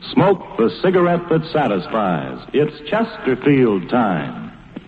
Smoke the cigarette that satisfies. It's Chesterfield time.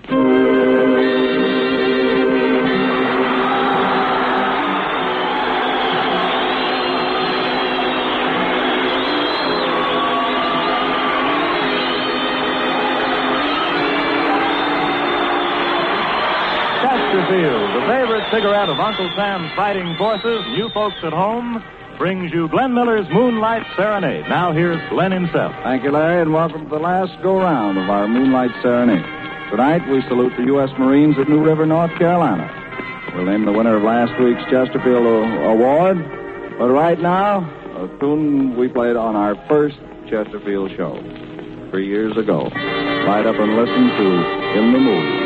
Chesterfield, the favorite cigarette of Uncle Sam's fighting forces, you folks at home, brings you Glenn Miller's Moonlight Serenade. Now here's Glenn himself. Thank you, Larry, and welcome to the last go-round of our Moonlight Serenade. Tonight, we salute the U.S. Marines at New River, North Carolina. We'll name the winner of last week's Chesterfield Award. But right now, a tune we played on our first Chesterfield show 3 years ago. Light up and listen to In the Mood.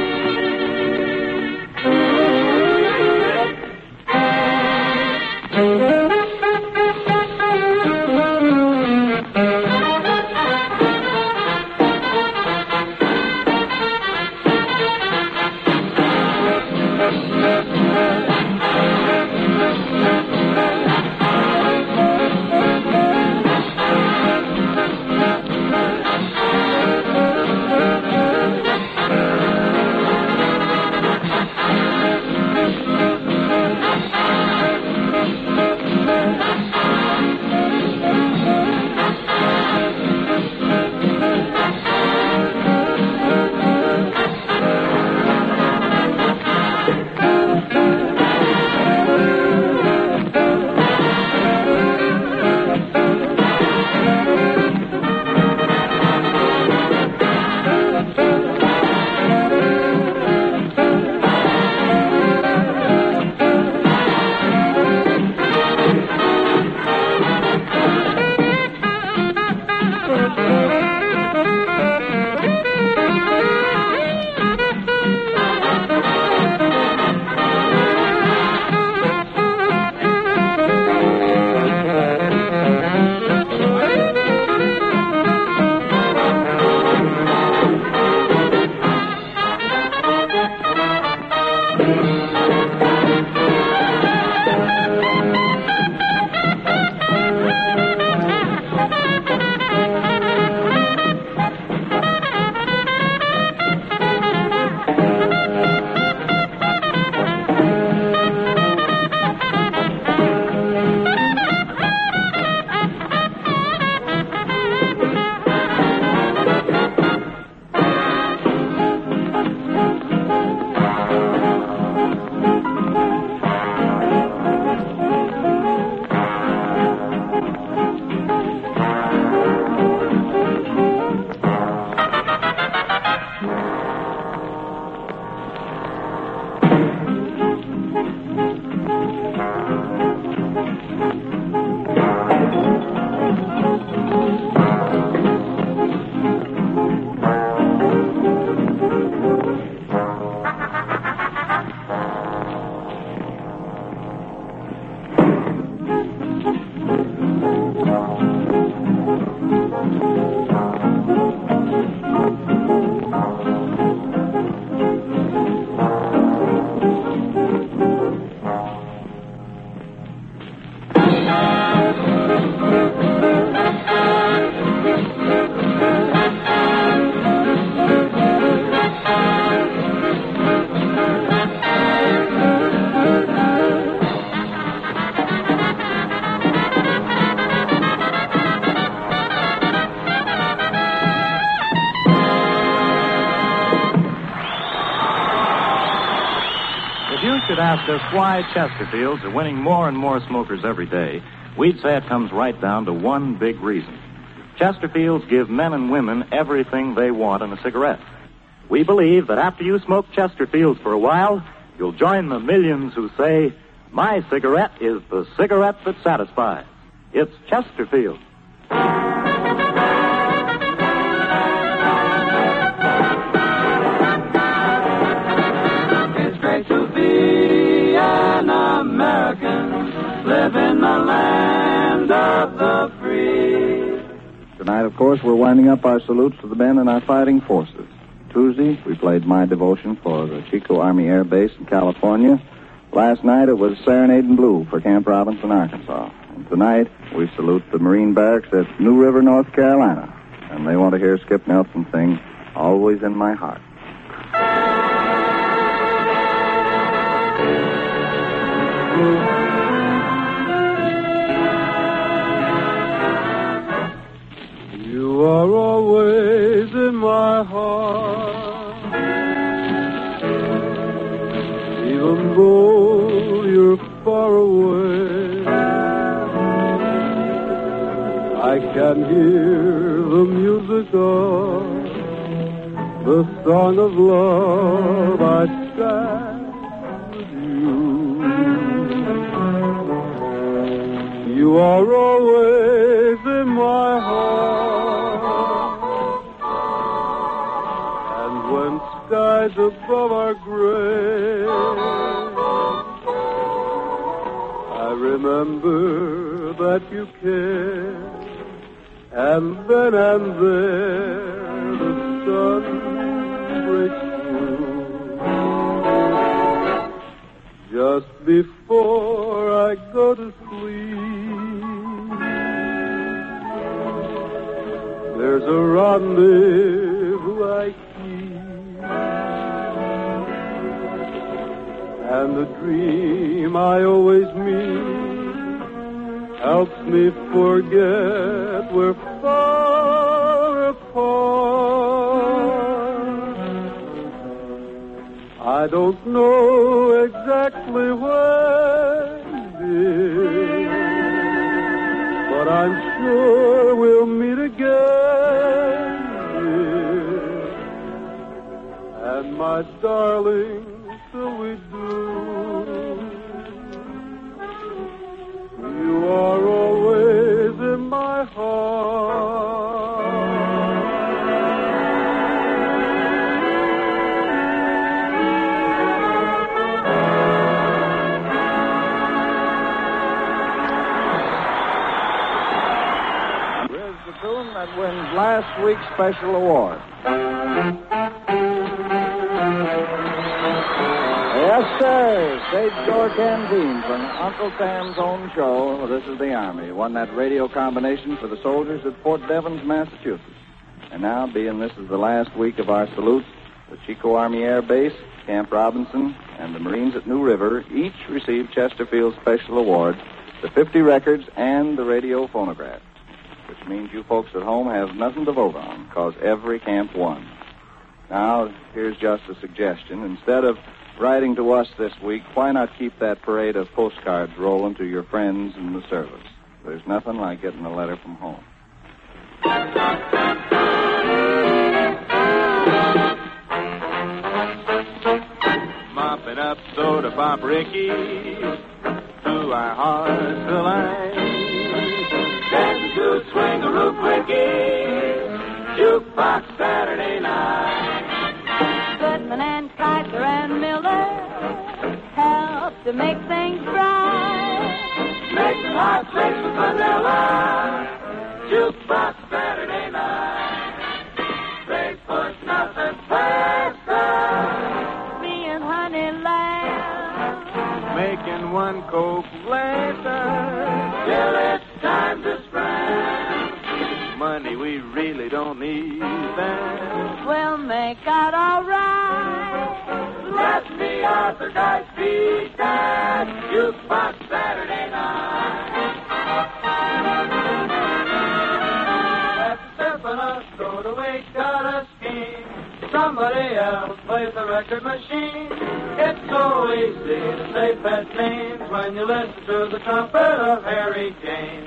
Ask us why Chesterfields are winning more and more smokers every day, we'd say it comes right down to one big reason. Chesterfields give men and women everything they want in a cigarette. We believe that after you smoke Chesterfields for a while, you'll join the millions who say, my cigarette is the cigarette that satisfies. It's Chesterfield. It's great to be an American, live in the land of the free. Tonight, of course, we're winding up our salutes to the men in our fighting forces. Tuesday, we played My Devotion for the Chico Army Air Base in California. Last night, it was Serenade in Blue for Camp Robinson, Arkansas. And tonight, we salute the Marine Barracks at New River, North Carolina. And they want to hear Skip Nelson sing Always in My Heart. You are always in my heart, even though you're far away. I can hear the music of the song of love I sang with you. You are always in my heart, and when skies above are gray, I remember that you care. And then and there the sun breaks through. Just before I go to sleep, there's a rendezvous I keep, and the dream I always meet helps me forget we're far apart. I don't know exactly when, dear, but I'm sure we'll meet again, dear. And my darling, till we do, you are always in my heart. Here's the tune that wins last week's special award. Yes, sir. Sage Door Canteen from Uncle Sam's own show. This is the Army. Won that radio combination for the soldiers at Fort Devens, Massachusetts. And now, being this is the last week of our salutes, the Chico Army Air Base, Camp Robinson, and the Marines at New River each received Chesterfield's special award, the 50 records and the radio phonograph, which means you folks at home have nothing to vote on, because every camp won. Now, here's just a suggestion. Instead of writing to us this week, why not keep that parade of postcards rolling to your friends in the service? There's nothing like getting a letter from home. Mopping up soda pop Ricky to our heart's delight. Dancing to swing-a-roo quickie, jukebox Saturday night. Goodman and Kaiser and Miller help to make things right. Make the hot flakes with vanilla, jukebox Saturday night. They put nothing past us. Me and Honey Lamb Making one Coke later, till it's time to spend money we really don't need then. will make out all right. Let the orthodox beat that jukebox Saturday night. That's stepping us, throw the weight, got a scheme. Somebody else plays the record machine. It's so easy to say pet names when you listen to the trumpet of Harry Kane.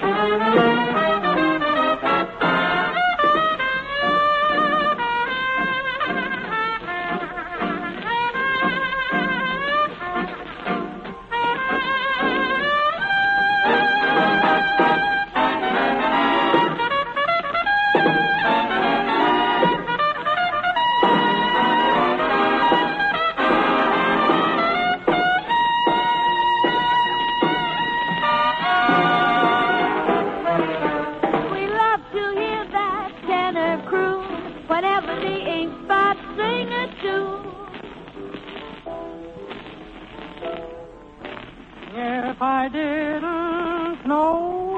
If I didn't know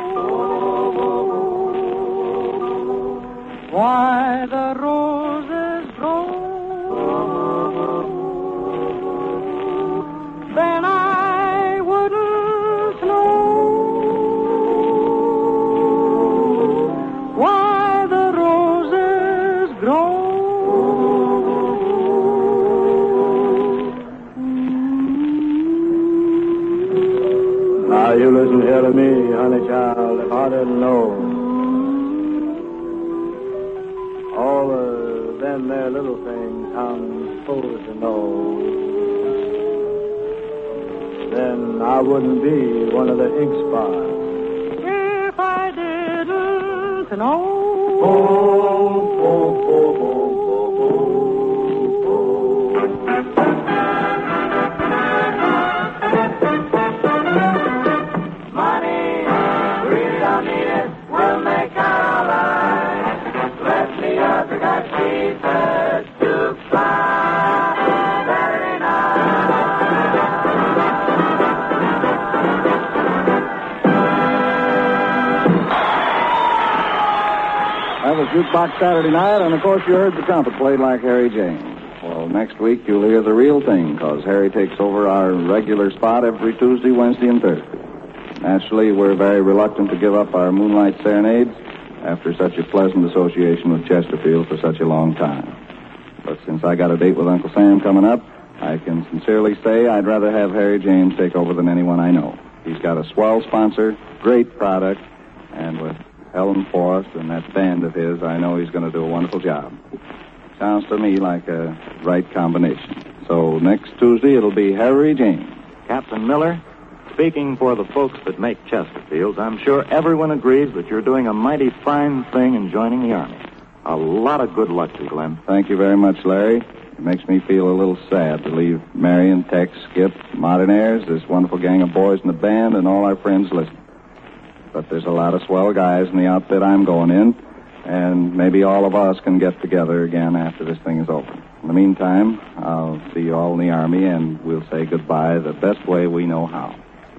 why the roses grow, then I wouldn't know why the roses grow. Now you listen here to me, honey child, if I didn't know all of them there little things I'm supposed to know, then I wouldn't be one of the ink spots. If I didn't know. That was Jukebox Saturday Night, and of course you heard the trumpet played like Harry James. Well, next week you'll hear the real thing, because Harry takes over our regular spot every Tuesday, Wednesday, and Thursday. Naturally, we're very reluctant to give up our Moonlight Serenades after such a pleasant association with Chesterfield for such a long time. But since I got a date with Uncle Sam coming up, I can sincerely say I'd rather have Harry James take over than anyone I know. He's got a swell sponsor, great product, and with Helen Forrest and that band of his, I know he's going to do a wonderful job. Sounds to me like a right combination. So next Tuesday, it'll be Harry James. Captain Miller, speaking for the folks that make Chesterfields, I'm sure everyone agrees that you're doing a mighty fine thing in joining the Army. A lot of good luck to you, Glenn. Thank you very much, Larry. It makes me feel a little sad to leave Marion, Tex, Skip, Modern Airs, this wonderful gang of boys in the band, and all our friends listening. But there's a lot of swell guys in the outfit I'm going in, and maybe all of us can get together again after this thing is over. In the meantime, I'll see you all in the Army, and we'll say goodbye the best way we know how.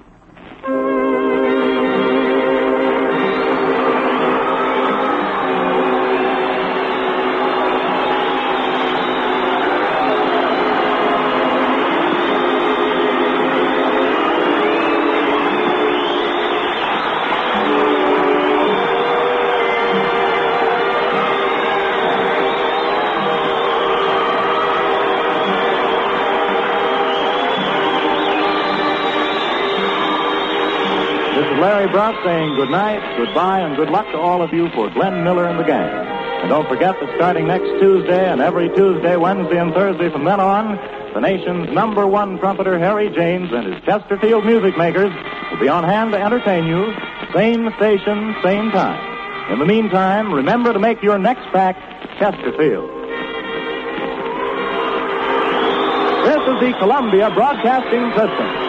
Larry Brock saying good night, goodbye, and good luck to all of you for Glenn Miller and the gang. And don't forget that starting next Tuesday and every Tuesday, Wednesday, and Thursday from then on, the nation's #1 trumpeter Harry James and his Chesterfield music makers will be on hand to entertain you, same station, same time. In the meantime, remember to make your next pack Chesterfield. This is the Columbia Broadcasting System.